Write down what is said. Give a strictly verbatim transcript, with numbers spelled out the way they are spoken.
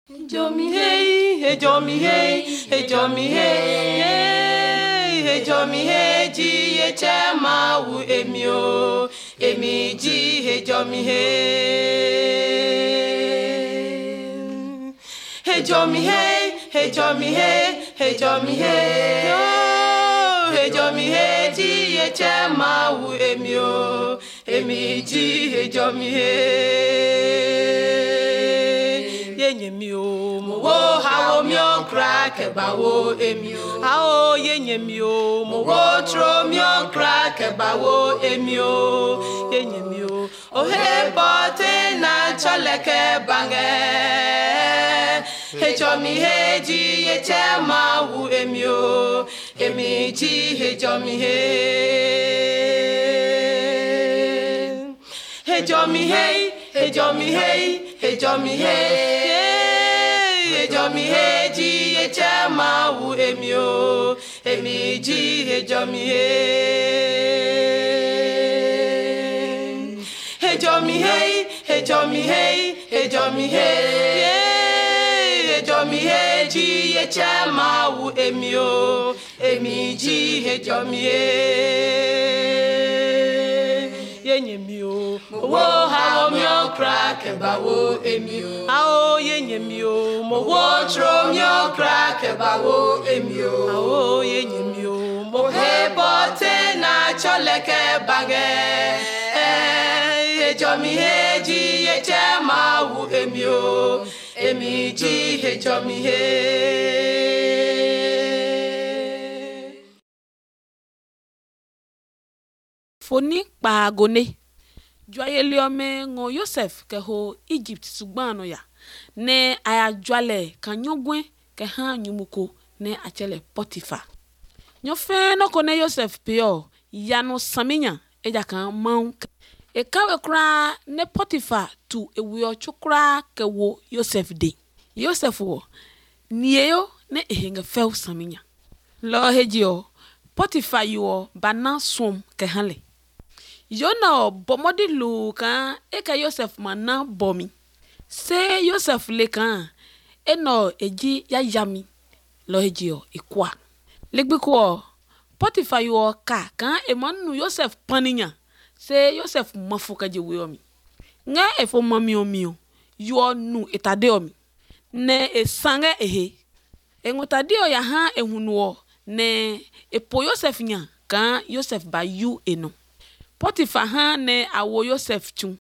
Ejomi hey, ejomi hey, ejomi hey, ejomi hey, ji echema wu emi o, emi ji ejomi hey. Ejomi hey, ejomi hey, ejomi hey, oh, ejomi hey, ji echema wu emi o, emi ji ejomi hey. Yenyemi o, mo wo hawo mi on crack eba wo emi o. Hawo yenyemi o, mo wo tro mi on crack eba wo emi o. Yenyemi o, o he bote na choleke bange. Ejomi he ji echema wu emi o, emi ji ejomi he. Ejomi hey, ejomi hey, ejomi hey. Ejomi hey, ji echema wu emi o, emi ji ejomi hey. Ejomi hey, ejomi hey, ejomi hey. Ejomi hey, ji echema wu emi o, emi ji ejomi hey. Yenyemi o, wo hawo mi on crack eba wo emi o. Awo yenyemi o, mo wo tro mi on crack eba wo emi o. Awo yenyemi o, mo he bote na choleke bange. Ejomi he ji echema wu emi o, emi ji ejomi he. Foni pa agone joyeli ome ngo Joseph ke ho Egypt sugbano ya ne aya jwale kanyogwe ke ha nyumuko ne achele Potiphar nyo fe no kone Joseph pio yano saminya eja kan man e kawe kra ne Potiphar tu ewo chukra ke wo Joseph de Joseph wo niyo ne ehinga fe saminya lo hejio Potiphar yo bana som ke hanle Yona bomodi lu kan eka Joseph mana bomi se Joseph le kan eno eji ya yami lo ejio ikwa legbiko Potiphar yo ka kan emanu Joseph paninya se Joseph mafuka je we omi nga efo mami omi o yo nu etade omi ne esange ehe engotade o ya ha ehunu ne epo Joseph nya kan Joseph ba yu eno Potiphar ha ne awo Joseph chun